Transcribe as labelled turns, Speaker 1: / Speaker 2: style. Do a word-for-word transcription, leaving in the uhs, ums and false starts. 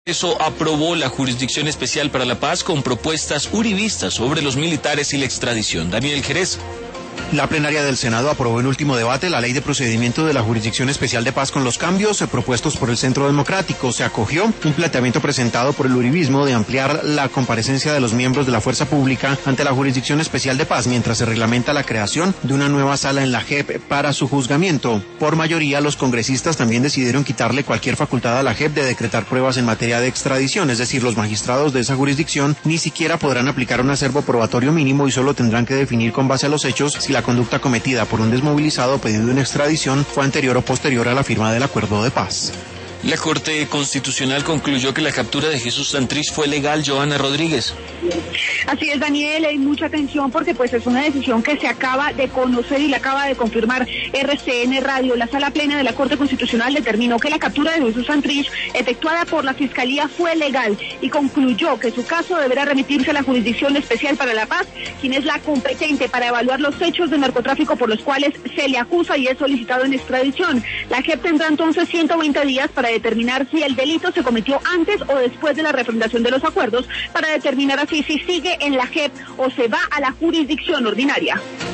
Speaker 1: Eso aprobó la Jurisdicción Especial para la Paz con propuestas uribistas sobre los militares y la extradición. Daniel Jerez.
Speaker 2: La plenaria del Senado aprobó en último debate la ley de procedimiento de la Jurisdicción Especial de Paz con los cambios propuestos por el Centro Democrático. Se acogió un planteamiento presentado por el uribismo de ampliar la comparecencia de los miembros de la fuerza pública ante la Jurisdicción Especial de Paz, mientras se reglamenta la creación de una nueva sala en la J E P para su juzgamiento. Por mayoría, los congresistas también decidieron quitarle cualquier facultad a la J E P de decretar pruebas en materia de extradición, es decir, los magistrados de esa jurisdicción ni siquiera podrán aplicar un acervo probatorio mínimo y solo tendrán que definir con base a los hechos si la conducta cometida por un desmovilizado pedido en extradición fue anterior o posterior a la firma del acuerdo de paz.
Speaker 1: La Corte Constitucional concluyó que la captura de Jesús Santrich fue legal. Joana Rodríguez.
Speaker 3: Así es, Daniel, hay mucha atención porque pues es una decisión que se acaba de conocer y la acaba de confirmar R C N Radio. La Sala Plena de la Corte Constitucional determinó que la captura de Jesús Santrich efectuada por la Fiscalía fue legal y concluyó que su caso deberá remitirse a la Jurisdicción Especial para la Paz, quien es la competente para evaluar los hechos de narcotráfico por los cuales se le acusa y es solicitado en extradición. La J E P tendrá entonces ciento veinte días para determinar si el delito se cometió antes o después de la refrendación de los acuerdos, para determinar así si sigue en la J E P o se va a la jurisdicción ordinaria.